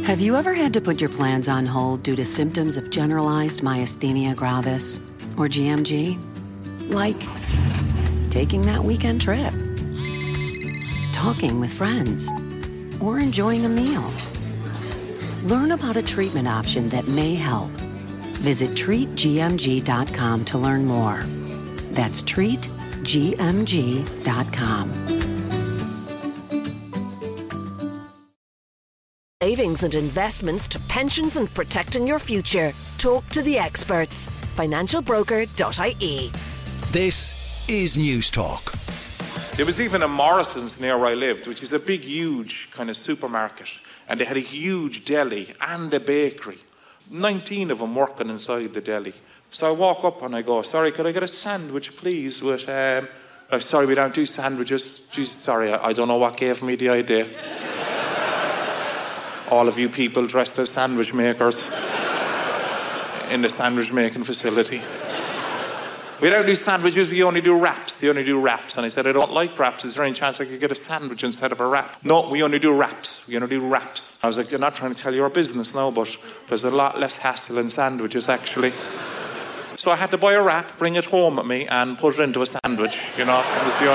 Have you ever had to put your plans on hold due to symptoms of generalized myasthenia gravis, or GMG? Like taking that weekend trip, talking with friends, or enjoying a meal. Learn about a treatment option that may help. Visit treatgmg.com to learn more. That's treatgmg.com. Savings and investments to pensions and protecting your future. Talk to the experts. Financialbroker.ie. This is News Talk. There was even a Morrison's near where I lived, which is a big, huge kind of supermarket. And they had a huge deli and a bakery. 19 of them working inside the deli. So I walk up and I go, sorry, could I get a sandwich, please? With, sorry, we don't do sandwiches. Jeez, sorry, I don't know what gave me the idea. All of you people dressed as sandwich makers in the sandwich making facility. We don't do sandwiches, we only do wraps. They only do wraps. And I said, I don't like wraps. Is there any chance I could get a sandwich instead of a wrap? No, we only do wraps. We only do wraps. I was like, you're not trying to tell your business now, but there's a lot less hassle in sandwiches, actually. So I had to buy a wrap, bring it home with me, and put it into a sandwich. You know,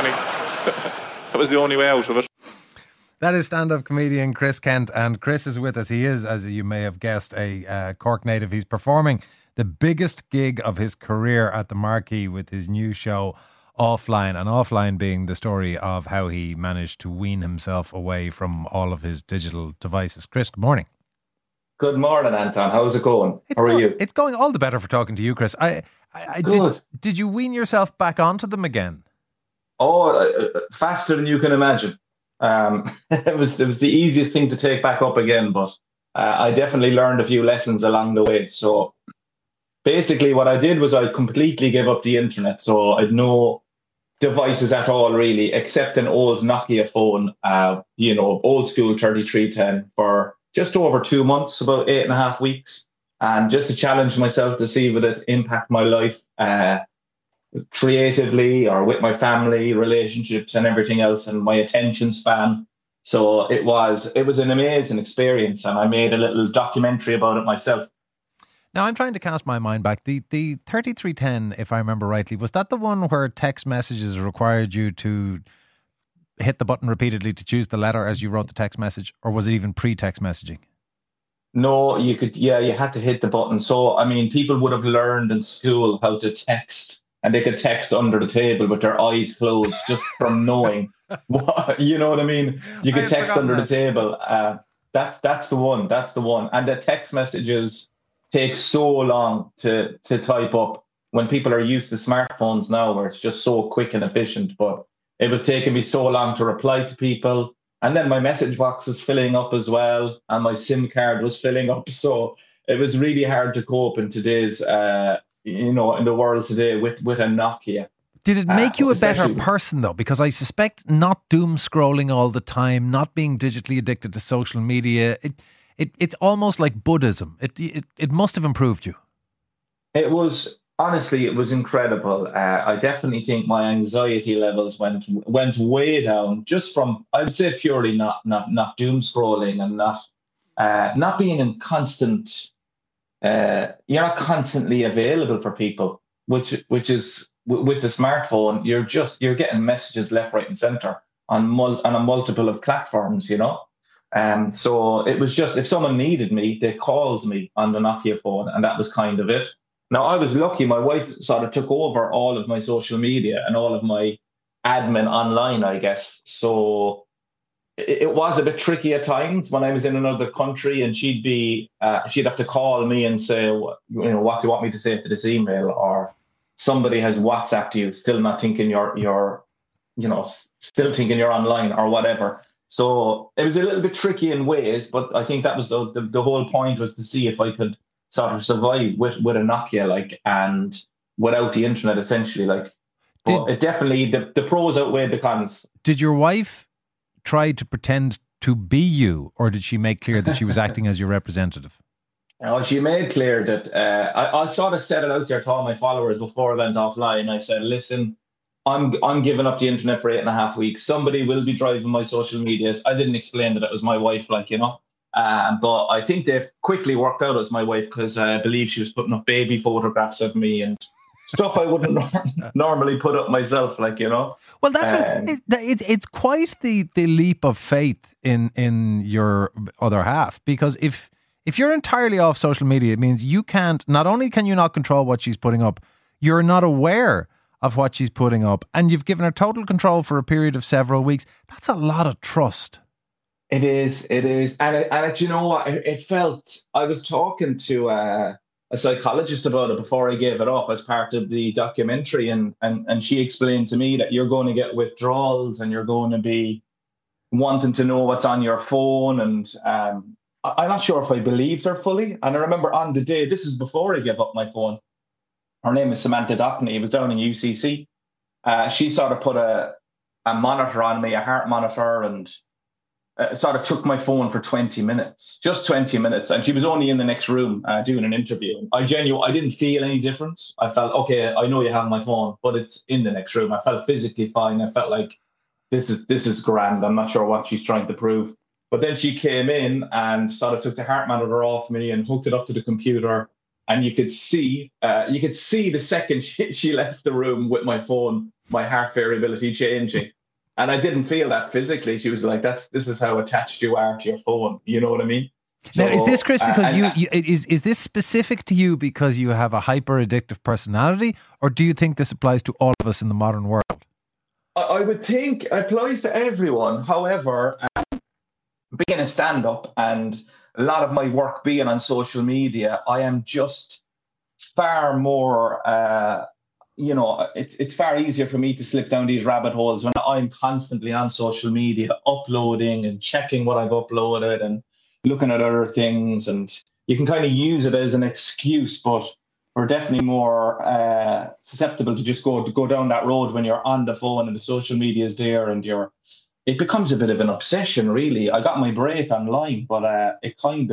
that was the only way out of it. That is stand-up comedian Chris Kent, and Chris is with us. He is, as you may have guessed, a Cork native. He's performing the biggest gig of his career at the Marquee with his new show, Offline, and Offline being the story of how he managed to wean himself away from all of his digital devices. Chris, good morning. Good morning, Anton. How's it going? How are you? It's going all the better for talking to you, Chris. Good. Did you wean yourself back onto them again? Oh, faster than you can imagine. It was the easiest thing to take back up again, but I definitely learned a few lessons along the way. So basically what I did was I completely gave up the internet. So I had no devices at all, really, except an old Nokia phone, old school 3310 for just over 2 months, about 8.5 weeks. And just to challenge myself to see would it impact my life creatively or with my family, relationships and everything else, and my attention span. So it was an amazing experience, and I made a little documentary about it myself. Now, I'm trying to cast my mind back. The 3310, if I remember rightly, was that the one where text messages required you to hit the button repeatedly to choose the letter as you wrote the text message, or was it even pre-text messaging? No, you had to hit the button. So, I mean, people would have learned in school how to text, and they could text under the table with their eyes closed just from knowing what, you know what I mean? You could text under the table. That's the one. That's the one. And the text messages take so long to type up when people are used to smartphones now, where it's just so quick and efficient. But it was taking me so long to reply to people. And then my message box was filling up as well, and my SIM card was filling up. So it was really hard to cope in today's, in the world today with a Nokia. Did it make you a better person, though? Because I suspect not doom scrolling all the time, not being digitally addicted to social media, it's almost like Buddhism. It must have improved you. It was incredible. I definitely think my anxiety levels went way down just from, I would say, purely not doom scrolling and not being in constant. You're not constantly available for people, which is with the smartphone. You're getting messages left, right, and centre on a multiple of platforms. So it was just, if someone needed me, they called me on the Nokia phone, and that was kind of it. Now, I was lucky. My wife sort of took over all of my social media and all of my admin online, I guess. So it was a bit tricky at times when I was in another country, and she'd have to call me and say, what do you want me to say to this email? Or somebody has WhatsApped you, still not thinking still thinking you're online or whatever. So it was a little bit tricky in ways, but I think that was the whole point, was to see if I could sort of survive with a Nokia, and without the internet, essentially, But it definitely, the pros outweighed the cons. Did your wife try to pretend to be you, or did she make clear that she was acting as your representative? No, she made clear that I sort of set it out there to all my followers before I went offline. I said, listen, I'm giving up the internet for 8.5 weeks. Somebody will be driving my social medias. I didn't explain that it was my wife, But I think they've quickly worked out as my wife, because I believe she was putting up baby photographs of me and stuff I wouldn't normally put up myself, like, you know. Well, that's it's quite the leap of faith in your other half, because if you're entirely off social media, it means you can't, not only can you not control what she's putting up, you're not aware of what she's putting up, and you've given her total control for a period of several weeks. That's a lot of trust. It is, and you know what? It felt, I was talking to a psychologist about it before I gave it up as part of the documentary, and she explained to me that you're going to get withdrawals and you're going to be wanting to know what's on your phone, and I'm not sure if I believed her fully. And I remember on the day, this is before I gave up my phone, her name is Samantha Dockney, it was down in UCC. She sort of put a monitor on me, a heart monitor, and sort of took my phone for 20 minutes, just 20 minutes. And she was only in the next room doing an interview. I didn't feel any difference. I felt, okay, I know you have my phone, but it's in the next room. I felt physically fine. I felt like this is grand. I'm not sure what she's trying to prove. But then she came in and sort of took the heart monitor off me and hooked it up to the computer. And you could see the second she left the room with my phone, my heart variability changing. And I didn't feel that physically. She was like, this is how attached you are to your phone. You know what I mean? So, now, is this, Chris, because is this specific to you because you have a hyper addictive personality, or do you think this applies to all of us in the modern world? I would think it applies to everyone. However, being a stand-up and a lot of my work being on social media, I am just far more... it's far easier for me to slip down these rabbit holes when I'm constantly on social media, uploading and checking what I've uploaded and looking at other things. And you can kind of use it as an excuse, but we're definitely more susceptible to just go down that road when you're on the phone and the social media is there, and it becomes a bit of an obsession, really. I got my break online, but it kind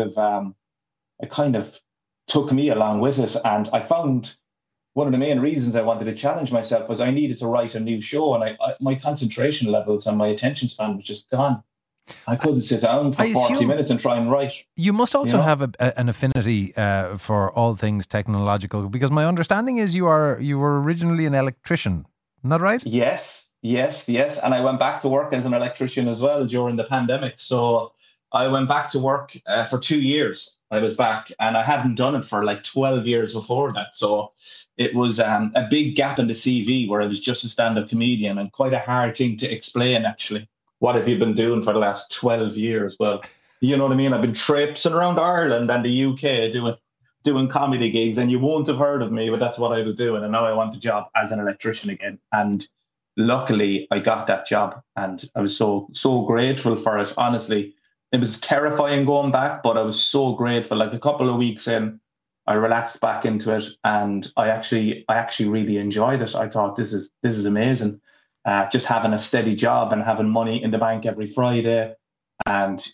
of took me along with it. And I found one of the main reasons I wanted to challenge myself was I needed to write a new show, and my concentration levels and my attention span was just gone. I couldn't sit down for 40 minutes and try and write. You must also have an affinity for all things technological, because my understanding is you were originally an electrician. Isn't that right? Yes. And I went back to work as an electrician as well during the pandemic. So I went back to work for 2 years. I was back, and I hadn't done it for like 12 years before that. So it was a big gap in the CV where I was just a stand-up comedian, and quite a hard thing to explain, actually. What have you been doing for the last 12 years? Well, you know what I mean? I've been traipsing around Ireland and the UK doing comedy gigs, and you won't have heard of me, but that's what I was doing. And now I want a job as an electrician again. And luckily I got that job, and I was so grateful for it. Honestly, it was terrifying going back, but I was so grateful. Like a couple of weeks in, I relaxed back into it, and I actually really enjoyed it. I thought this is amazing. Just having a steady job and having money in the bank every Friday, and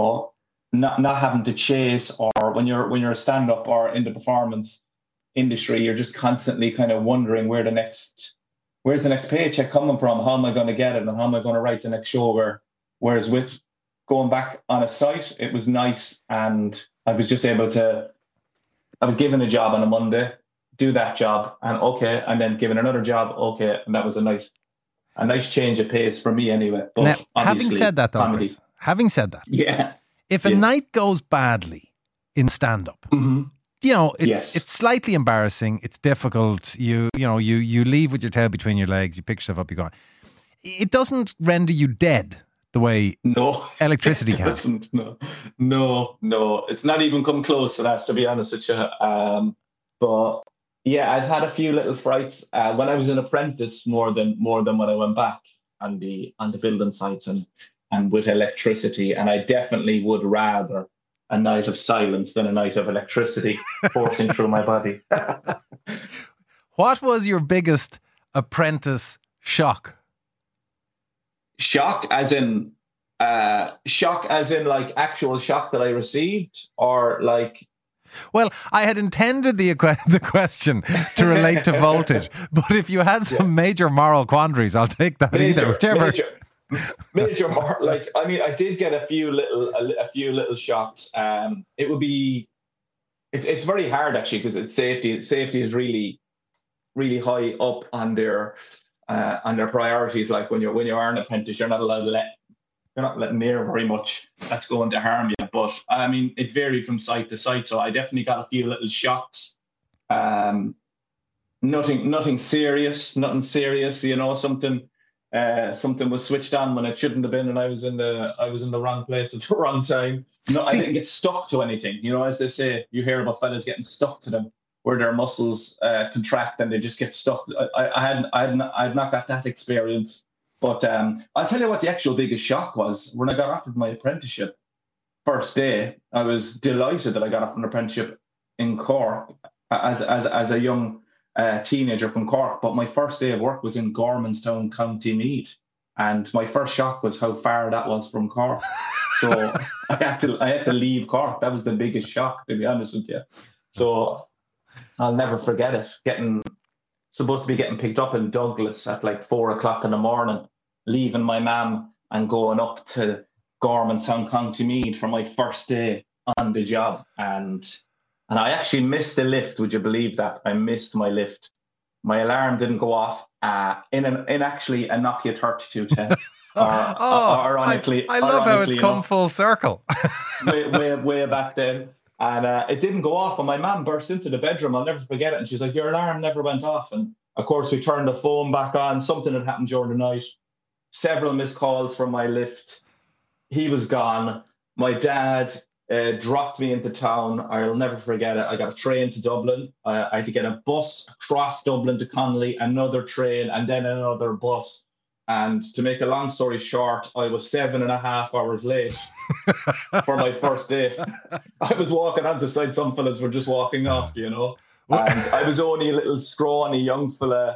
not having to chase, or when you're a stand-up or in the performance industry, you're just constantly kind of wondering where's the next paycheck coming from? How am I going to get it? And how am I going to write the next show? Whereas with going back on a site, it was nice, and I was just able to, I was given a job on a Monday, do that job, and then given another job, and that was a nice change of pace for me anyway. But now, having said that, though, Chris, yeah, if a night goes badly in stand-up, it's slightly embarrassing. It's difficult. You leave with your tail between your legs. You pick yourself up. You go. It doesn't render you dead the way electricity can. Doesn't. No. It's not even come close to that, to be honest with you. But yeah, I've had a few little frights when I was an apprentice, more than when I went back on the building sites and with electricity. And I definitely would rather a night of silence than a night of electricity coursing through my body. What was your biggest apprentice shock? Shock as in like actual shock that I received, or like... Well, I had intended the question to relate to voltage, but if you had some major moral quandaries, I'll take that either. Whichever. Major mark. Like, I mean, I did get a few little shocks. It would be. It's very hard actually because it's safety. Safety is really, really high up on their priorities. Like when you are an apprentice, you're not allowed to you're not letting near very much that's going to harm you. But I mean, it varied from site to site. So I definitely got a few little shocks. Nothing serious. You know, something was switched on when it shouldn't have been, and I was in the wrong place at the wrong time. No, I didn't get stuck to anything. You know, as they say, you hear about fellas getting stuck to them, where their muscles contract and they just get stuck. I had not got that experience. But I'll tell you what the actual biggest shock was when I got offered my apprenticeship. First day, I was delighted that I got offered an apprenticeship in Cork as a young teenager from Cork. But my first day of work was in Gormanstown, County Meath, and my first shock was how far that was from Cork. So I had to leave Cork. That was the biggest shock, to be honest with you. So I'll never forget it. Supposed to be getting picked up in Douglas at like 4:00 in the morning, leaving my mum and going up to Gormanstown, County Meath for my first day on the job. And I actually missed the lift. Would you believe that? I missed my lift. My alarm didn't go off in actually a Nokia 3210. Ironically, I love how it's come full circle. way back then. And it didn't go off, and my mum burst into the bedroom. I'll never forget it. And she's like, "Your alarm never went off." And of course, we turned the phone back on. Something had happened during the night. Several missed calls from my lift. He was gone. My dad dropped me into town. I'll never forget it. I got a train to Dublin. I had to get a bus across Dublin to Connolly, another train, and then another bus. And to make a long story short, I was 7.5 hours late for my first day. I was walking on the side. Some fellas were just walking off, you know. And I was only a little scrawny young fella.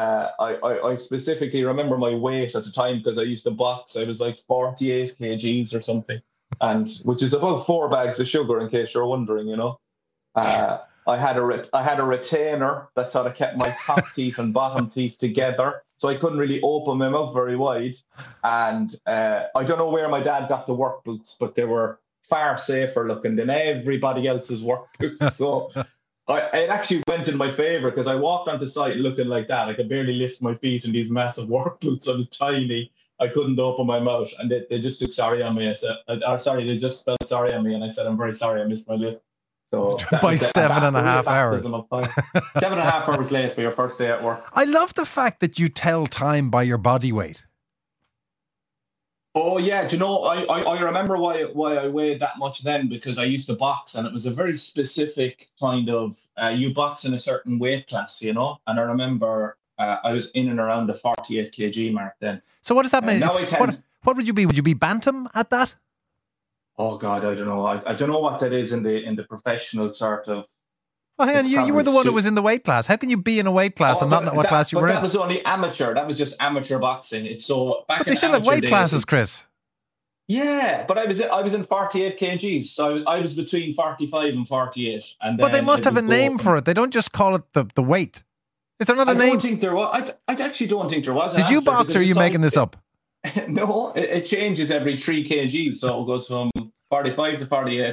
I specifically remember my weight at the time because I used to box. I was like 48 kgs or something, and which is about 4 bags of sugar, in case you're wondering, you know. I had a retainer that sort of kept my top teeth and bottom teeth together, so I couldn't really open my mouth very wide. And I don't know where my dad got the work boots, but they were far safer looking than everybody else's work boots. So it actually went in my favour because I walked onto site looking like that. I could barely lift my feet in these massive work boots. I was tiny. I couldn't open my mouth, and they just took sorry on me. They just felt sorry on me, and I said, "I'm very sorry, I missed my lift." So by 7.5 hours. 7.5 hours late for your first day at work. I love the fact that you tell time by your body weight. Oh yeah, do you know, I remember why I weighed that much then, because I used to box, and it was a very specific kind of you box in a certain weight class, you know. And I remember I was in and around the 48 kg mark then. So what does that mean? What would you be? Would you be bantam at that? Oh God, I don't know. I don't know what that is in the professional sort of. Well, hang on, you were the one who was in the weight class. How can you be in a weight class and not know what class you were in? That was only amateur. That was just amateur boxing. It's so back. But they still have weight classes, Chris. Yeah, but I was in 48 kgs, so I was between 45 and 48. And but they must have a name for it. They don't just call it the weight. Is there not a name? I don't think there was. I actually don't think there was. Did you box, or are you making this up? No, it changes every 3 kgs, so it goes from 45 to 48.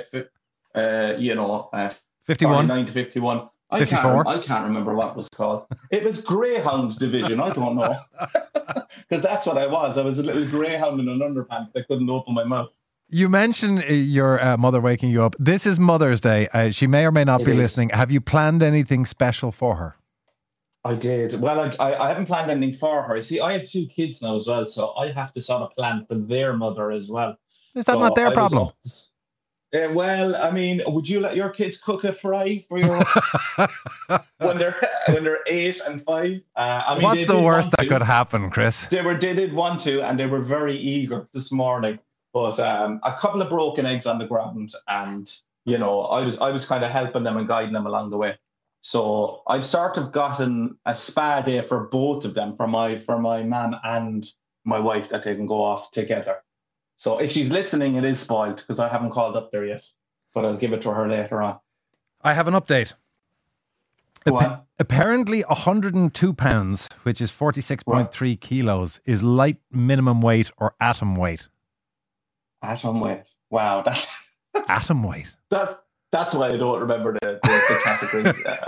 51, 49 to 51. 54. I can't remember what it was called. It was Greyhound division. I don't know. Because that's what I was. I was a little greyhound in an underpants. I couldn't open my mouth. You mentioned your mother waking you up. This is Mother's Day. She may or may not be listening. Have you planned anything special for her? I did. Well, I haven't planned anything for her. See, I have 2 kids now as well, so I have to sort of plan for their mother as well. Is that not their problem? Well, I mean, would you let your kids cook a fry for your when they're 8 and 5? I mean, what's the worst that could happen, Chris? They did want to, and they were very eager this morning. But a couple of broken eggs on the ground, and you know, I was kind of helping them and guiding them along the way. So I've sort of gotten a spa day for both of them, for my mum and my wife, that they can go off together. So if she's listening, it is spoiled because I haven't called up there yet, but I'll give it to her later on. I have an update. Go on. Apparently 102 pounds, which is 46.3 kilos, is light minimum weight or atom weight. Atom weight. Wow, that's atom weight. That's why I don't remember the category.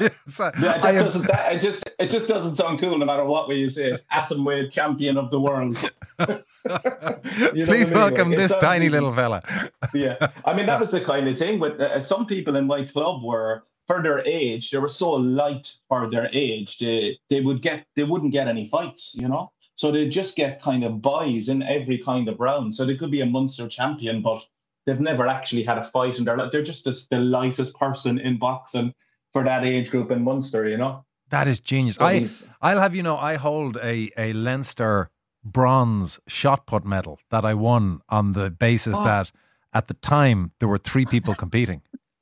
It just doesn't sound cool no matter what way you say it. Atom weight champion of the world. Please welcome this tiny little fella. Yeah, I mean that was the kind of thing. But some people in my club were, for their age, they were so light for their age. They wouldn't get any fights, So they just get kind of buys in every kind of round. So they could be a Munster champion, but they've never actually had a fight in their life. They're just the lightest person in boxing for that age group in Munster, That is genius. I'll have I hold a Leinster bronze shot put medal that I won on the basis that at the time there were 3 people competing.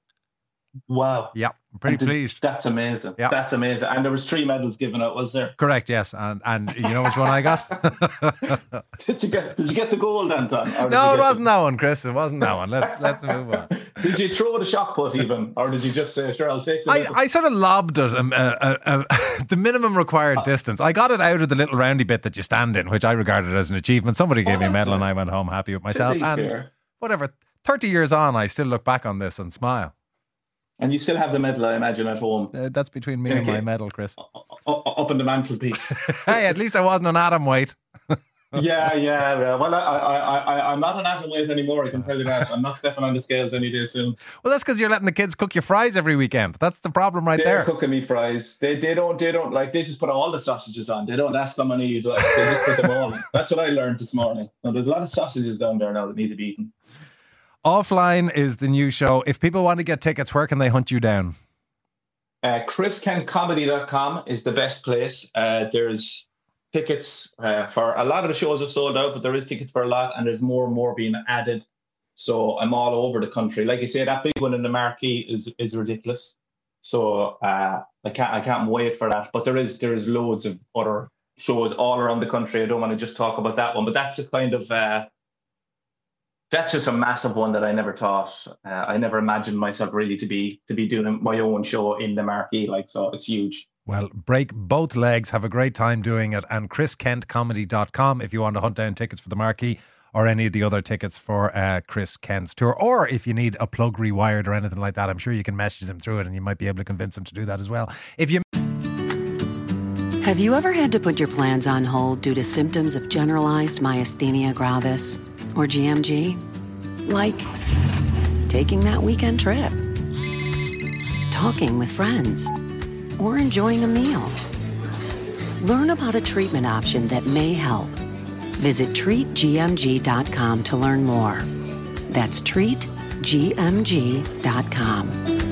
Wow. Yeah, I'm pretty pleased. That's amazing. Yeah. That's amazing. And there was 3 medals given out, was there? Correct, yes. And you know which one I got? Did you get the gold, Anton? No, it wasn't that one, Chris. It wasn't that one. Let's move on. Did you throw the shot put even? Or did you just say, sure, I'll take the medal? I sort of lobbed it the minimum required distance. I got it out of the little roundy bit that you stand in, which I regarded as an achievement. Somebody gave me a medal and I went home happy with myself. And whatever, 30 years on, I still look back on this and smile. And you still have the medal, I imagine, at home. That's between me and my medal, Chris. Up in the mantelpiece. Hey, at least I wasn't an atom weight. Yeah. Well, I'm not an atom weight anymore, I can tell you that. I'm not stepping on the scales any day soon. Well, that's because you're letting the kids cook your fries every weekend. That's the problem there. They're cooking me fries. They don't like, they just put all the sausages on. They don't ask how many you like. They just put them all on. That's what I learned this morning. Now, there's a lot of sausages down there now that need to be eaten. Offline is the new show. If people want to get tickets, where can they hunt you down? ChrisKentComedy.com is the best place. There's tickets for a lot of the shows are sold out, but there is tickets for a lot, and there's more and more being added. So I'm all over the country. Like I say, that big one in the Marquee is ridiculous. So I can't wait for that. But there is loads of other shows all around the country. I don't want to just talk about that one, but that's a kind of that's just a massive one that I never thought. I never imagined myself really to be doing my own show in the Marquee. So it's huge. Well, break both legs. Have a great time doing it. And ChrisKentComedy.com if you want to hunt down tickets for the Marquee or any of the other tickets for Chris Kent's tour. Or if you need a plug rewired or anything like that, I'm sure you can message him through it and you might be able to convince him to do that as well. Have you ever had to put your plans on hold due to symptoms of generalized myasthenia gravis or GMG? Like taking that weekend trip, talking with friends, or enjoying a meal. Learn about a treatment option that may help. Visit treatgmg.com to learn more. That's treatgmg.com.